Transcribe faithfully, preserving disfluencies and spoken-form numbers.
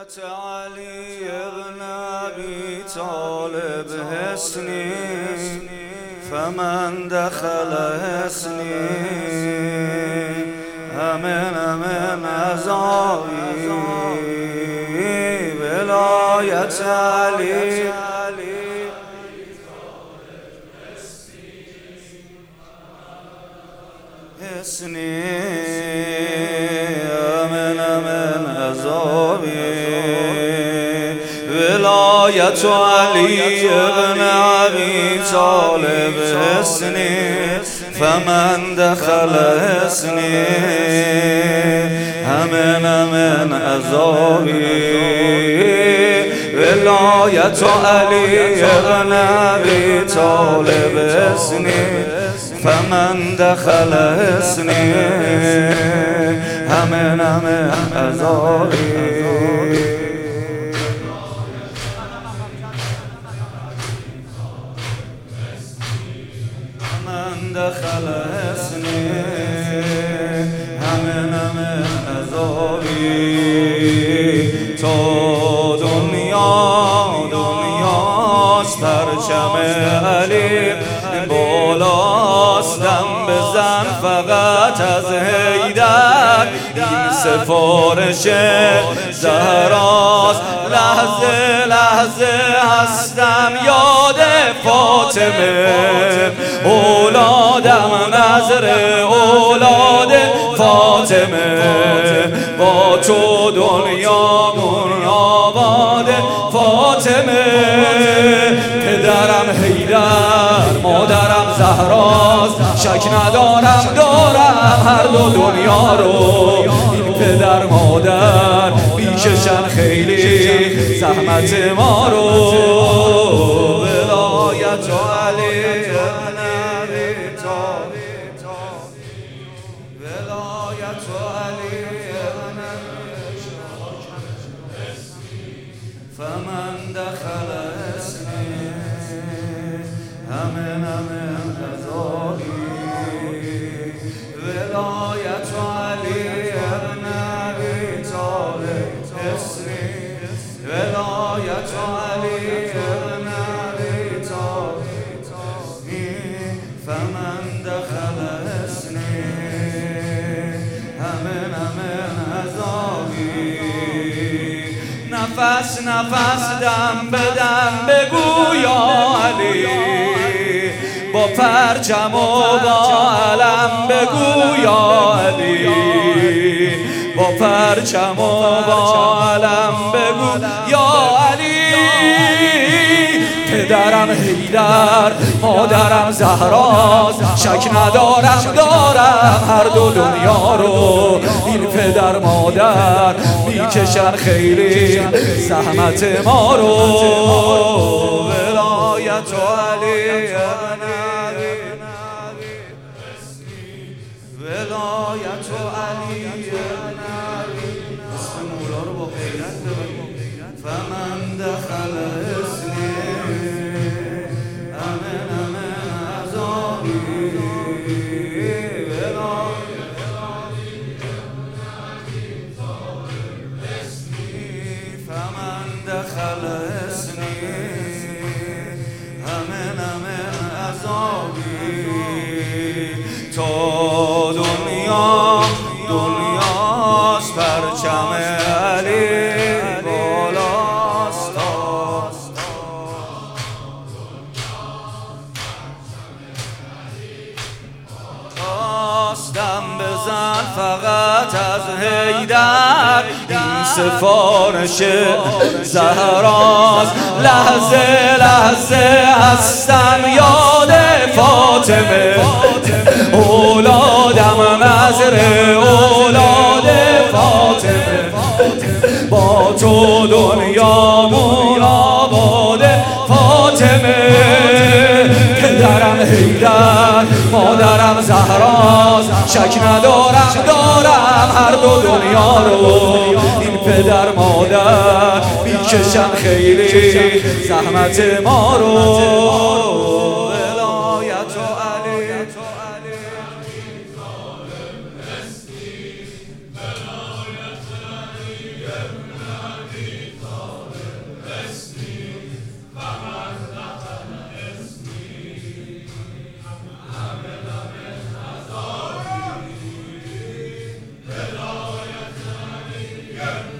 ولایت علی ابن ابی طالب حصنی فمن دخل حصنی امن امن عذابی ولایت علی حصنی امن امن عذابی ولایت علی ابن ابی طالب حصنی فمن دخل حصنی امن امن عذابی ولایت علی ابن ابی طالب حصنی فمن دخل حصنی امن امن عذابی من دخل حصنی امن امن عذابی تو دنیا دنیاست پرچم علی بالاست دم بزن فقط از حیدر این سفارش زهراست لحظه لحظه هستم یاد فاطمه اولادم نظر اولاد فاطمه با تو دنیا دنیا باد فاطمه پدرم حیدر مادرم زهراست شک ندارم دارم هر دو دنیا رو این پدر مادر بیکشن خیلی زحمت ما رو ولایت علی ابن ابی طالب ولایت علی ابن فمن دخل حصنی امن امن عذابی ولایت علی ابن ابی طالب حصنی ولایت علی ابن ابی طالب فمن دخل حصنی امن امن عذابی نفس نفس دم به دم بگو یا علی با پرچم و با علم بگو یا علی با پرچم و با علم بگو یا علی پدرم حیدر مادرم زهراست شک ندارم دارم هر دو دنیا رو این پدر مادر میکشن خیلی زحمت ما رو ولایت علی ابن ابی ولایت علی ابن ابی اسم مولا رو با غیرت ببرید فمن دخل حصنی امن امن عذابی فمن دخل حصنی امن امن عذابی تو دنیا دنیاست پرچم علی بالاست دم بزن فقط از حیدر این سفارش زهراست لحظه لحظه هستم یاد فاطمه اولادم نظر اولاد فاطمه با تو دنیا مناباد فاطمه پدرم حیدر مادرم زهراست شک ندارم دارم هر دو دنیا رو این پدر مادر میکشن خیلی زحمت ما رو ولایت علی ولایت علی علیه